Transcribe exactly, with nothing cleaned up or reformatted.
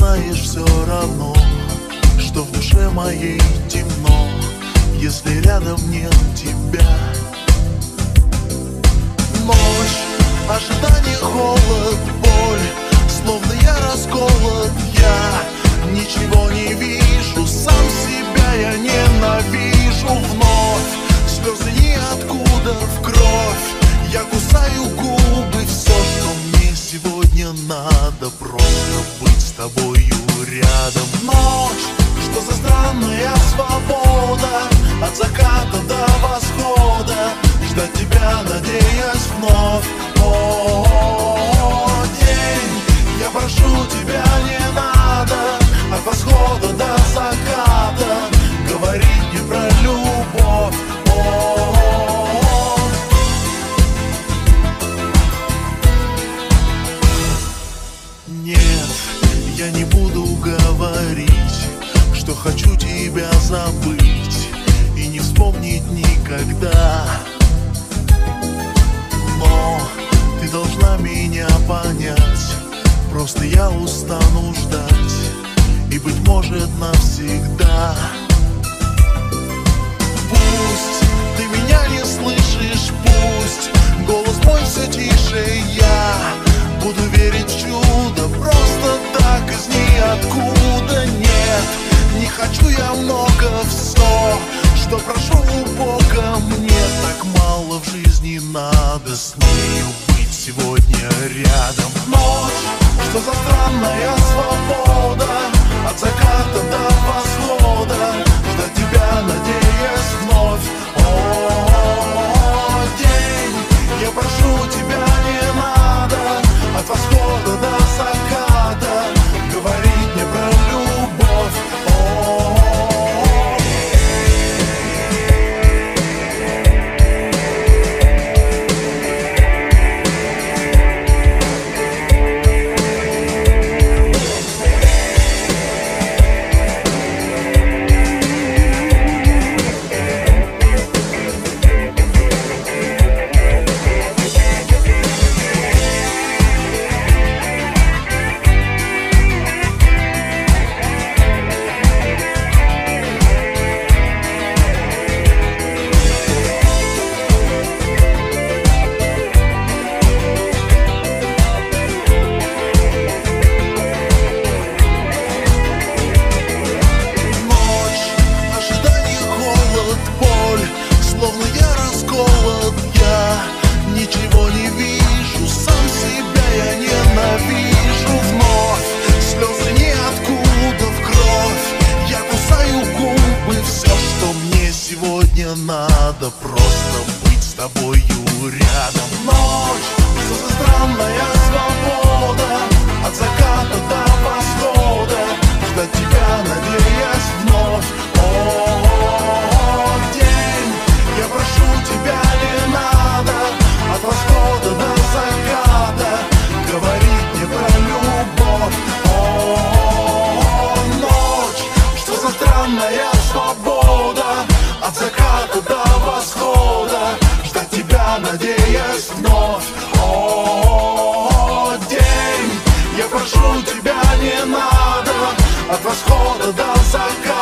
знаешь все равно, что в душе моей темно, если рядом нет тебя. Ночь, ожидание, холод, боль, словно я расколот, я ничего не вижу, сам себя я ненавижу вновь. Слезы ниоткуда в кровь, я кусаю губы, все, что мне сегодня надо, просто быть с тобою рядом. Ночь, что за странная свобода, от заката до восхода, ждать тебя, надеясь вновь. О, день, я прошу тебя, не надо от восхода до заката говорить мне про любовь. О, нет, я не буду говорить, что хочу тебя забыть и не вспомнить никогда. Но ты должна меня понять, просто я устану ждать, и, быть может, навсегда. Пусть ты меня не слышишь, пусть голос мой все тише, я буду верить в чудо, просто так из ниоткуда. Нет, не хочу я много, все, что прошу у Бога, мне так мало в жизни надо с нею быть сегодня рядом. Ночь, что за странная свобода, от заката до восхода, ждать тебя, надеясь вновь. О, день, я прошу тебя, не надо от восхода до заката говорить мне про любовь. Словно я расколот, я ничего не вижу, сам себя я ненавижу вновь. Слезы ниоткуда в кровь, я кусаю губы, все, что мне сегодня надо, просто быть с тобою рядом. Ночь, что за странная свобода, от заката до восхода, ждать тебя, надеясь вновь. О, день, я прошу тебя, не надо от восхода до заката говорить мне про любовь. О, ночь, что за странная свобода, от заката до восхода, ждать тебя, надеясь вновь. О, день, я прошу тебя, не надо от восхода до заката